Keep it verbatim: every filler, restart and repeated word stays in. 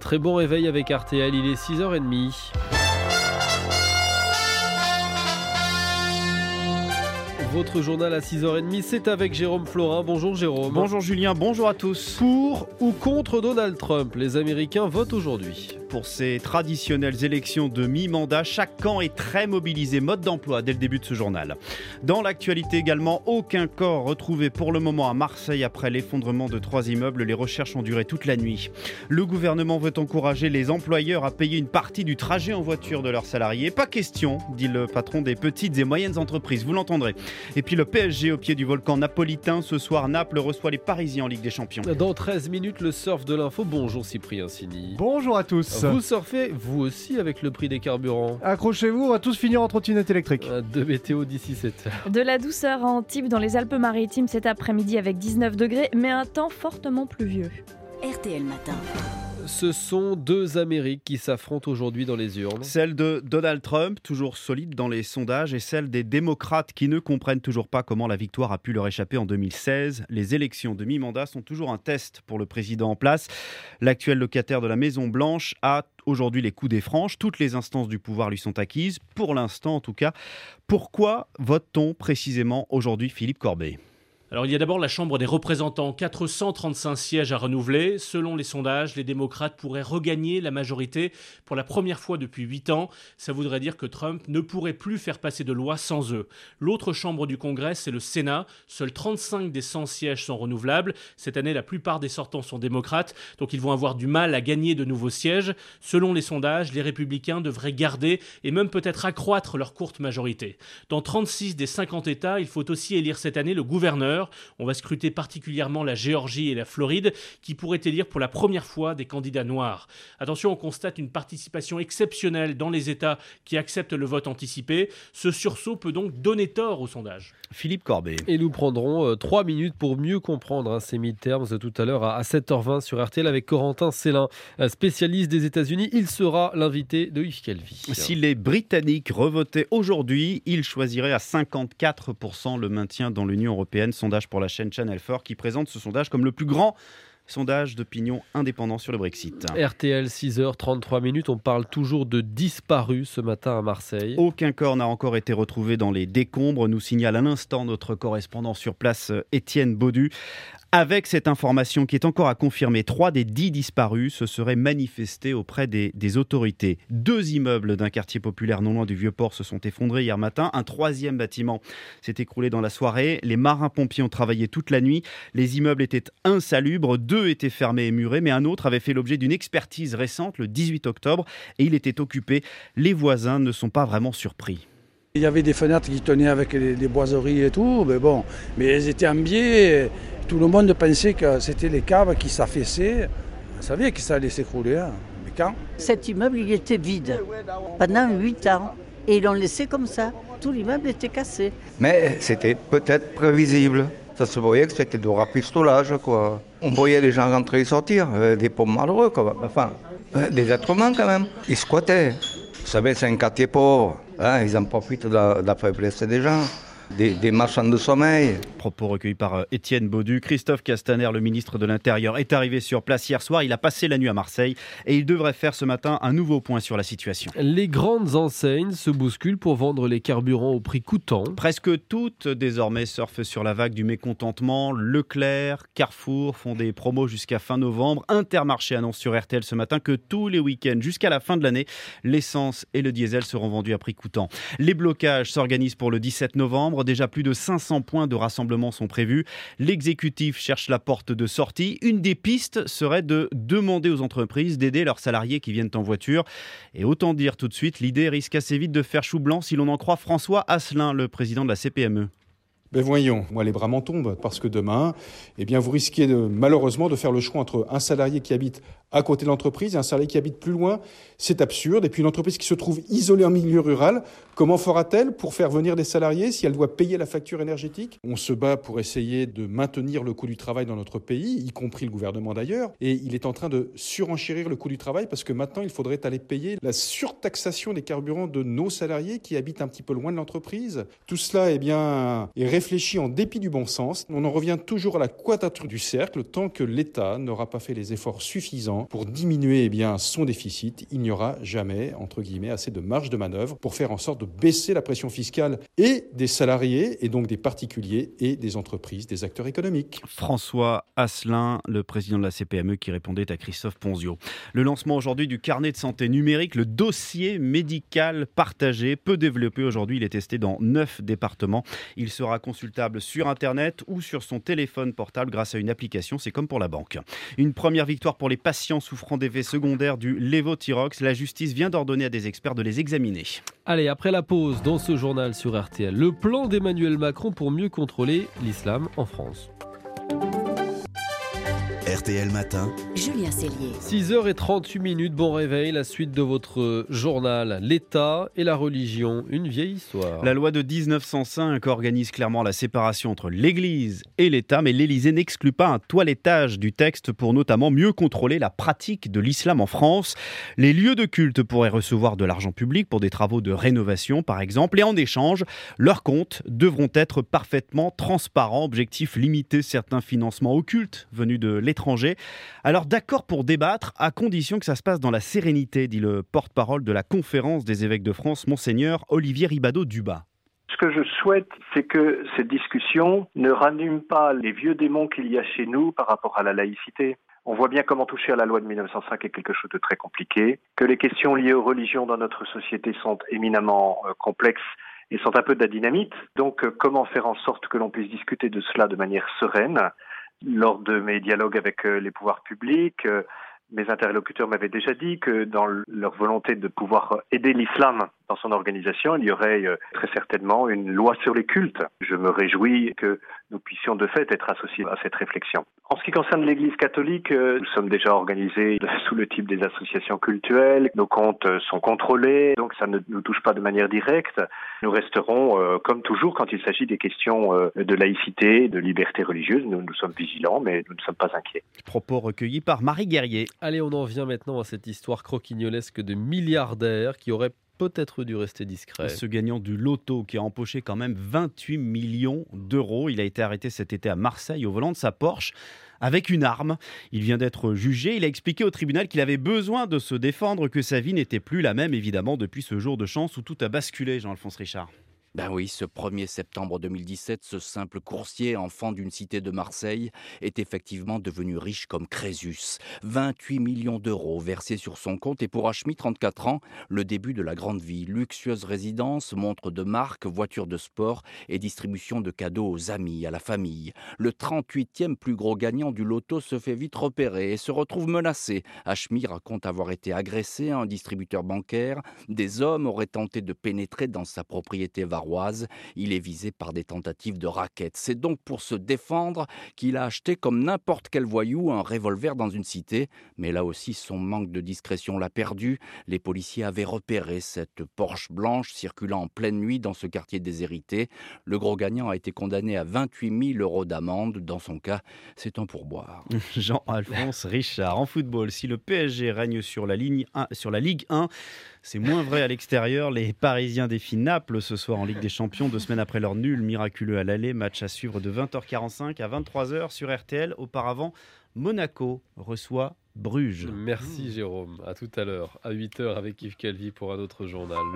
Très bon réveil avec R T L, il est six heures trente. Votre journal à six heures trente, c'est avec Jérôme Florin. Bonjour Jérôme. Bonjour Julien, bonjour à tous. Pour ou contre Donald Trump, les Américains votent aujourd'hui. Pour ces traditionnelles élections de mi-mandat, chaque camp est très mobilisé. Mode d'emploi dès le début de ce journal. Dans l'actualité également, aucun corps retrouvé pour le moment à Marseille après l'effondrement de trois immeubles. Les recherches ont duré toute la nuit. Le gouvernement veut encourager les employeurs à payer une partie du trajet en voiture de leurs salariés. Pas question, dit le patron des petites et moyennes entreprises. Vous l'entendrez. Et puis le P S G au pied du volcan napolitain. Ce soir, Naples reçoit les Parisiens en Ligue des Champions. Dans treize minutes, le surf de l'info. Bonjour Cyprien Sini. Bonjour à tous. Vous surfez, vous aussi, avec le prix des carburants. Accrochez-vous, on va tous finir en trottinette électrique. De météo d'ici sept heures. De la douceur à Antibes dans les Alpes-Maritimes cet après-midi avec dix-neuf degrés, mais un temps fortement pluvieux. R T L Matin. Ce sont deux Amériques qui s'affrontent aujourd'hui dans les urnes. Celle de Donald Trump, toujours solide dans les sondages, et celle des démocrates qui ne comprennent toujours pas comment la victoire a pu leur échapper en deux mille seize. Les élections de mi-mandat sont toujours un test pour le président en place. L'actuel locataire de la Maison-Blanche a aujourd'hui les coups des franches. Toutes les instances du pouvoir lui sont acquises, pour l'instant en tout cas. Pourquoi vote-t-on précisément aujourd'hui, Philippe Corbet ? Alors il y a d'abord la Chambre des représentants, quatre cent trente-cinq sièges à renouveler. Selon les sondages, les démocrates pourraient regagner la majorité pour la première fois depuis huit ans. Ça voudrait dire que Trump ne pourrait plus faire passer de loi sans eux. L'autre chambre du Congrès, c'est le Sénat. Seuls trente-cinq des cent sièges sont renouvelables. Cette année, la plupart des sortants sont démocrates, donc ils vont avoir du mal à gagner de nouveaux sièges. Selon les sondages, les républicains devraient garder et même peut-être accroître leur courte majorité. Dans trente-six des cinquante États, il faut aussi élire cette année le gouverneur. On va scruter particulièrement la Géorgie et la Floride qui pourraient élire pour la première fois des candidats noirs. Attention, on constate une participation exceptionnelle dans les États qui acceptent le vote anticipé. Ce sursaut peut donc donner tort au sondage. Philippe Corbet. Et nous prendrons euh, trois minutes pour mieux comprendre hein, ces midterms tout à l'heure à, à sept heures vingt sur R T L avec Corentin Célin, spécialiste des États-Unis. Il sera l'invité de Yves Calvi. Si les Britanniques revotaient aujourd'hui, ils choisiraient à cinquante-quatre pour cent le maintien dans l'Union européenne. Sondage pour la chaîne Channel quatre qui présente ce sondage comme le plus grand sondage d'opinion indépendant sur le Brexit. R T L, six heures trente-trois minutes. On parle toujours de disparus ce matin à Marseille. Aucun corps n'a encore été retrouvé dans les décombres, nous signale à l'instant notre correspondant sur place, Étienne Baudu. Avec cette information qui est encore à confirmer, trois des dix disparus se seraient manifestés auprès des, des autorités. Deux immeubles d'un quartier populaire non loin du Vieux-Port se sont effondrés hier matin. Un troisième bâtiment s'est écroulé dans la soirée. Les marins-pompiers ont travaillé toute la nuit. Les immeubles étaient insalubres. Deux étaient fermés et murés, mais un autre avait fait l'objet d'une expertise récente le dix-huit octobre et il était occupé. Les voisins ne sont pas vraiment surpris. Il y avait des fenêtres qui tenaient avec les, les boiseries et tout, mais bon, mais elles étaient en biais. Tout le monde pensait que c'était les caves qui s'affaissaient. On savait que ça allait s'écrouler, hein. Mais quand ? Cet immeuble, il était vide pendant huit ans. Et ils l'ont laissé comme ça. Tout l'immeuble était cassé. Mais c'était peut-être prévisible. Ça se voyait que c'était de rafistolage, quoi. On voyait les gens rentrer et sortir, euh, des pauvres malheureux, quoi. Enfin, euh, des êtres humains quand même. Ils squattaient. Vous savez, c'est un quartier pauvre. Hein, ils en profitent de la, de la faiblesse des gens. Des, des marchands de sommeil. Propos recueillis par Étienne Baudu. Christophe Castaner, le ministre de l'Intérieur, est arrivé sur place hier soir. Il a passé la nuit à Marseille et il devrait faire ce matin un nouveau point sur la situation. Les grandes enseignes se bousculent pour vendre les carburants au prix coûtant. Presque toutes désormais surfent sur la vague du mécontentement. Leclerc, Carrefour font des promos jusqu'à fin novembre. Intermarché annonce sur R T L ce matin que tous les week-ends jusqu'à la fin de l'année, l'essence et le diesel seront vendus à prix coûtant. Les blocages s'organisent pour le dix-sept novembre. Déjà plus de cinq cents points de rassemblement sont prévus. L'exécutif cherche la porte de sortie. Une des pistes serait de demander aux entreprises d'aider leurs salariés qui viennent en voiture. Et autant dire tout de suite, l'idée risque assez vite de faire chou blanc si l'on en croit François Asselin, le président de la C P M E. Ben voyons, moi les bras m'en tombent, parce que demain, eh bien vous risquez de, malheureusement de faire le choix entre un salarié qui habite à côté de l'entreprise et un salarié qui habite plus loin. C'est absurde. Et puis une entreprise qui se trouve isolée en milieu rural, comment fera-t-elle pour faire venir des salariés si elle doit payer la facture énergétique ? On se bat pour essayer de maintenir le coût du travail dans notre pays, y compris le gouvernement d'ailleurs, et il est en train de surenchérir le coût du travail parce que maintenant il faudrait aller payer la surtaxation des carburants de nos salariés qui habitent un petit peu loin de l'entreprise. Tout cela eh bien, est réfléchi en dépit du bon sens. On en revient toujours à la quadrature du cercle tant que l'État n'aura pas fait les efforts suffisants maintenant, pour diminuer eh bien, son déficit, il n'y aura jamais, entre guillemets, assez de marge de manœuvre pour faire en sorte de baisser la pression fiscale et des salariés, et donc des particuliers et des entreprises, des acteurs économiques. François Asselin, le président de la C P M E, qui répondait à Christophe Ponzio. Le lancement aujourd'hui du carnet de santé numérique, le dossier médical partagé, peu développé aujourd'hui, il est testé dans neuf départements. Il sera consultable sur Internet ou sur son téléphone portable grâce à une application, c'est comme pour la banque. Une première victoire pour les patients souffrant d'effets secondaires du lévothyrox. La justice vient d'ordonner à des experts de les examiner. Allez, après la pause, dans ce journal sur R T L, le plan d'Emmanuel Macron pour mieux contrôler l'islam en France. R T L Matin, Julien Cellier. six heures trente-huit minutes, bon réveil, la suite de votre journal. L'État et la religion, une vieille histoire. La loi de dix-neuf cent cinq organise clairement la séparation entre l'Église et l'État, mais l'Élysée n'exclut pas un toilettage du texte pour notamment mieux contrôler la pratique de l'islam en France. Les lieux de culte pourraient recevoir de l'argent public pour des travaux de rénovation, par exemple, et en échange, leurs comptes devront être parfaitement transparents. Objectif, limiter certains financements occultes venus de l'étranger. Alors d'accord pour débattre, à condition que ça se passe dans la sérénité, dit le porte-parole de la conférence des évêques de France, Monseigneur Olivier Ribadeau-Dubat. Ce que je souhaite, c'est que cette discussion ne ranime pas les vieux démons qu'il y a chez nous par rapport à la laïcité. On voit bien comment toucher à la loi de dix-neuf cent cinq est quelque chose de très compliqué, que les questions liées aux religions dans notre société sont éminemment euh, complexes et sont un peu de la dynamite. Donc euh, comment faire en sorte que l'on puisse discuter de cela de manière sereine ? Lors de mes dialogues avec les pouvoirs publics, mes interlocuteurs m'avaient déjà dit que dans leur volonté de pouvoir aider l'islam dans son organisation, il y aurait très certainement une loi sur les cultes. Je me réjouis que nous puissions de fait être associés à cette réflexion. En ce qui concerne l'Église catholique, nous sommes déjà organisés sous le type des associations cultuelles. Nos comptes sont contrôlés, donc ça ne nous touche pas de manière directe. Nous resterons, euh, comme toujours, quand il s'agit des questions euh, de laïcité, de liberté religieuse. Nous, nous sommes vigilants, mais nous ne sommes pas inquiets. Propos recueillis par Marie Guerrier. Allez, on en vient maintenant à cette histoire croquignolesque de milliardaires qui aurait peut-être dû rester discret. Ce gagnant du loto qui a empoché quand même vingt-huit millions d'euros. Il a été arrêté cet été à Marseille au volant de sa Porsche avec une arme. Il vient d'être jugé. Il a expliqué au tribunal qu'il avait besoin de se défendre, que sa vie n'était plus la même, évidemment, depuis ce jour de chance où tout a basculé, Jean-Alphonse Richard. Ben oui, ce premier septembre deux mille dix-sept, ce simple coursier, enfant d'une cité de Marseille, est effectivement devenu riche comme Crésus. vingt-huit millions d'euros versés sur son compte et pour Hachmi, trente-quatre ans, le début de la grande vie. Luxueuse résidence, montres de marque, voitures de sport et distribution de cadeaux aux amis, à la famille. Le trente-huitième plus gros gagnant du loto se fait vite repérer et se retrouve menacé. Hachmi raconte avoir été agressé à un distributeur bancaire. Des hommes auraient tenté de pénétrer dans sa propriété varoise. Il est visé par des tentatives de racket. C'est donc pour se défendre qu'il a acheté comme n'importe quel voyou un revolver dans une cité. Mais là aussi, son manque de discrétion l'a perdu. Les policiers avaient repéré cette Porsche blanche circulant en pleine nuit dans ce quartier déshérité. Le gros gagnant a été condamné à vingt-huit mille euros d'amende. Dans son cas, c'est un pourboire. Jean-Alphonse Richard. En football, si le P S G règne sur la, ligne un, sur la Ligue un, c'est moins vrai à l'extérieur. Les Parisiens défient Naples ce soir en Ligue des Champions, deux semaines après leur nul miraculeux à l'aller. Match à suivre de vingt heures quarante-cinq à vingt-trois heures sur R T L. Auparavant, Monaco reçoit Bruges. Merci Jérôme. À tout à l'heure, à huit heures avec Yves Calvi pour un autre journal.